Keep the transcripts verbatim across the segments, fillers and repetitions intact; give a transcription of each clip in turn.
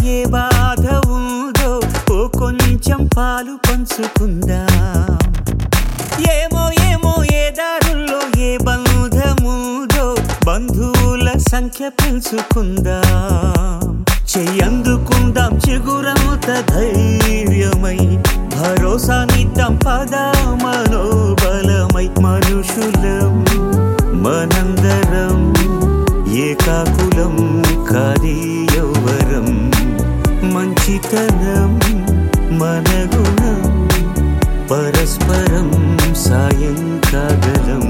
ఏ బాధ ఉందో ఓ కొంచెం పాలు పంచుకుందాం. ఏమో ఏమో ఏ దారుల్లో ఏ బంధముదో బంధువుల సంఖ్య పెంచుకుందాం. చెయ్యందుకుందాం చిగురంత ధైర్యమై భరోసానిద్దాం పద మనోబలమై. మనుషులం మనందరం ఏకాకులం కాది యౌవరం. మంచితనం మన గుణం పరస్పరం సాయం కాగలం.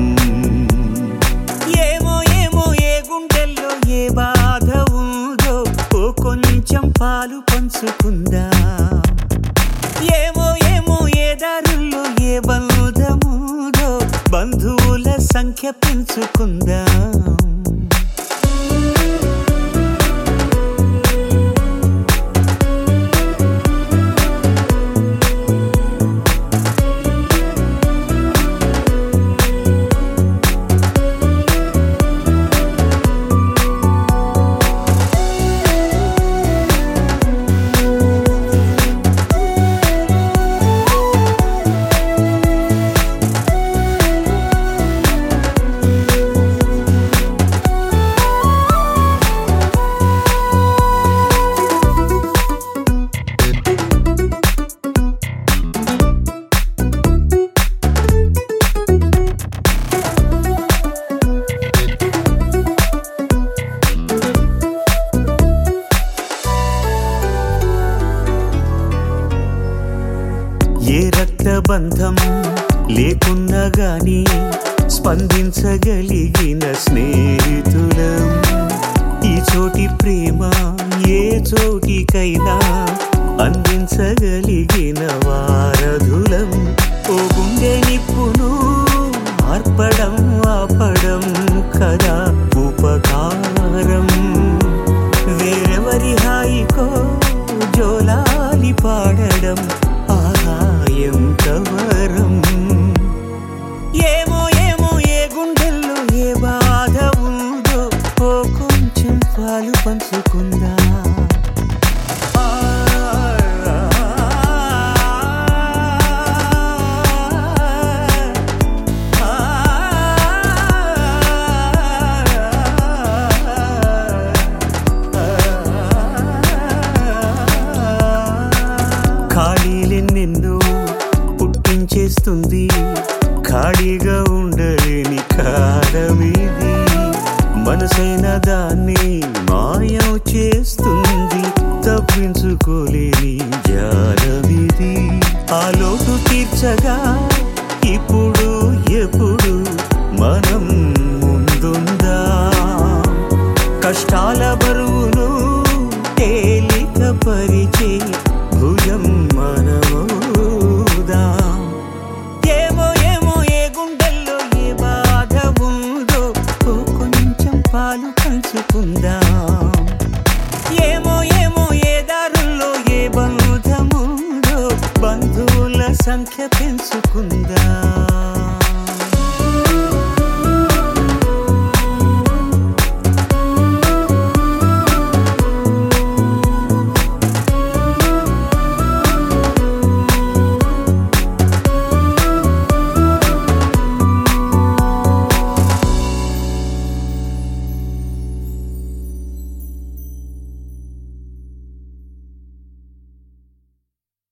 ఏమో ఏమో ఏ గుండెల్లో ఏ బాధ ఉందో ఓ కొంచెం పాలు పంచుకుందాం. ఏమో ఏమో ఏ దారుల్లో ఏ బంధముదో బంధువుల సంఖ్య పెంచుకుందాం. ఏ రక్తబంధం లేకున్నా గాని స్పందించగలిగిన స్నేహితులం. ఈ చోటి ప్రేమ ఏ చోటికైనా అందించగలిగిన వారధులం. ఓ గుండె నిప్పును ఆర్పడం ఆపడం కదా ఉపకారం. వేరెవరి హాయికో జోలాలి పాడడం ఎంత వరం. ఏమో ఏమో ఏ గుండెల్లో ఏ బాధ ఉందో ఓ కొంచెం పాలు పంచుకుందా. ఖాళీలెన్నెన్నో పుట్టించేస్తుంది ఖాళీగా ఉండలేని కాలమిది. మనసైన దాన్ని మాయం చేస్తుంది తప్పించుకోలేని జాలమిది. ఆ లోటు తీర్చగా ఇప్పుడు ఎప్పుడు మనం ముందుందా. కష్టాల బరువును తేలిక పరిచే భుజం మనమోదా. ఏమో ఏమో ఏ గుండెల్లో ఏ బాధ ఉందో ఓ కొంచెం పాలు పంచుకుందాం. ఏమో ఏమో ఏ దారుల్లో ఏ బంధముదో బంధువుల సంఖ్య పెంచుకుందాం.